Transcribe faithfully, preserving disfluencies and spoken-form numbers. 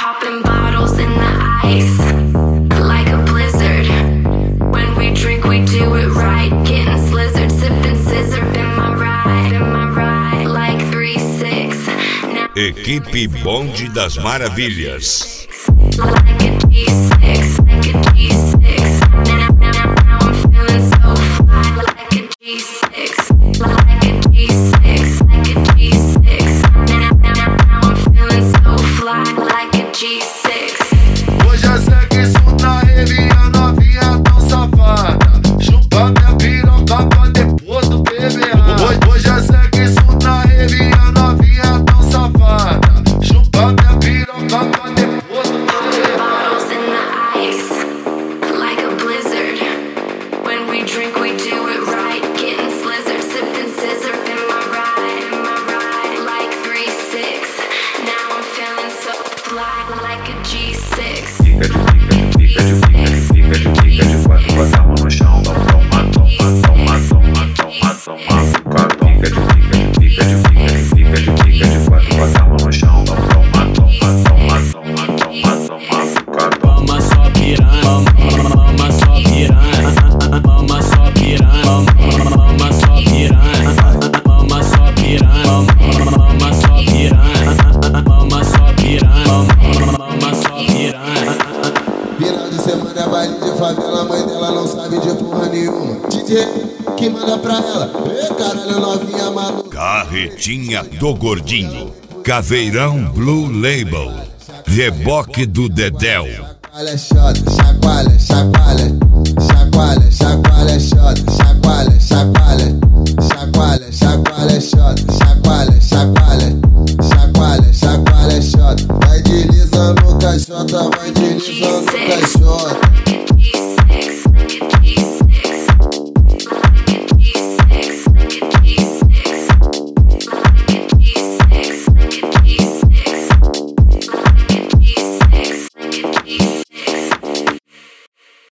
Popping bottles in the ice, like a blizzard. When we drink, we do it right. Getting slizzard, sipping scissor. In my ride, in my ride, like three six. Now Equipe Bonde das Maravilhas. like a G six, like a G six. Now, now, now I'm feeling so fly, like a G six, like a G six, like a G six. Now, now, now I'm feeling so fly, like a G six. Hoje é sexo na rave, a novinha tão safada. Chupa minha piroca pra depois do B B A. Hoje, hoje é sexo na rave, a novinha tão safada. Chupa minha piroca pra depois do B B A. Bottles in the ice, like a blizzard. When we drink, we do it right. Getting slizzard, sipping scissor. In my ride, in my ride, like three six. Now I'm feeling so fly, like a G six. Fica de fica, fica de fica, fica de fica de quatro, bota a mão no chão, toma, toma, toma, toma, toma, toma, toma, fica de fica, fica de fica, fica de fica de quatro, bota a mão no chão, toma, toma, toma, toma, toma, toma, Mama só piranha, mama só piranha, mama só piranha, mama só piranha, mama só piranha, mama só piranha, mama só piranha, mama só piranha. Final de semana é baile de favela, a mãe dela não sabe de porra nenhuma. D J que manda pra ela, ê caralho novinha maluca. Carretinha do Gordinho. Caveirão Blue Label. Reboque do Dedéu. Chacoalha, xota, chacoalha, chacoalha, chacoalha, chacoalha, xota, chacoalha, chacoalha, chacoalha, chacoalha, xota, chacoalha, chacoalha, chacoalha, chacoalha, xota. Vai deslizando com a xota, vai deslizando com a xota.